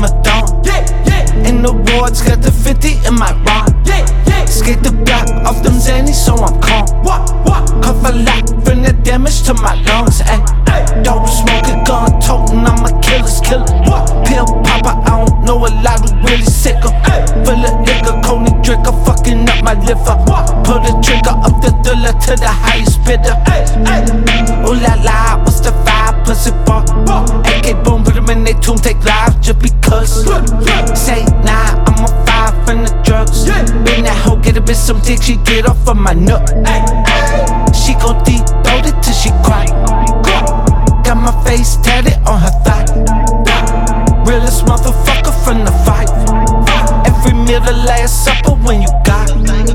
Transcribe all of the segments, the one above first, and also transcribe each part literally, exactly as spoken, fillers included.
a thong. Yeah, yeah. In the wards, got the fifty in my rod. Yeah, yeah. Skate the block off them Zannies, so I'm calm. What, what? Cough a lot, bring the damage to my lungs. Ay, ay. Dope smoking, gun toting, I'm a killer's killer. What? Pill popper, I don't know a lot who really sick em. Full of liquor, Coney drinker, fucking up my liver. What? Pull the trigger up the thriller to the highest bidder. Ay, ay. Ooh la la, what's the vibe, pussy fuck? A K boom, put them in they tomb, take lives just because. Say nah, I'm a five from the drugs. Been that hoe, get a bitch some dick, she get off of my nut. She gon' deep throat it till she cry. Got my face tatted on her thigh. Realest motherfucker from the fight. Every meal the last supper when you got.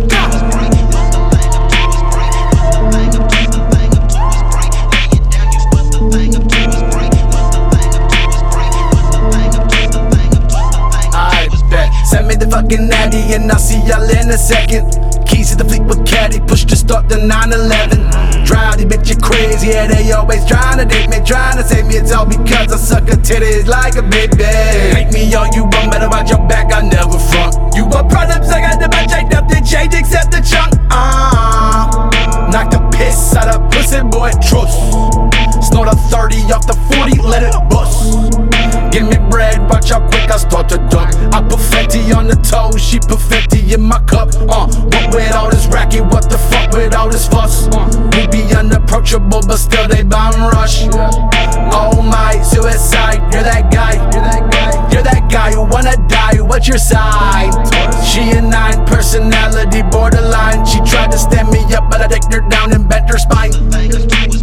Send me the fucking natty and I'll see y'all in a second. Keys to the Fleetwood caddy, push to start the nine eleven. Drowdy bitch, you crazy, yeah, they always tryna date me, tryna save me. It's all because I suck her titties like a baby. Make me all you want, better watch your back, I never front. You want problems, I got the bunch, ain't nothing change except the chunk. Ah, uh, knock the piss out of pussy boy, trust. Snort a thirty off the forty, let it bust. Give me bread, watch how quick I start to duck. I put Fenty on the toe, she put Fenty in my cup. Uh, what with all this racket, what the fuck with all this fuss? Uh, we be unapproachable, but still they bomb rush. Oh my, suicide, you're that guy. You're that guy. You're that guy who wanna die, what's your side? She a nine, personality borderline. She tried to stand me up, but I dicked her down and bent her spine.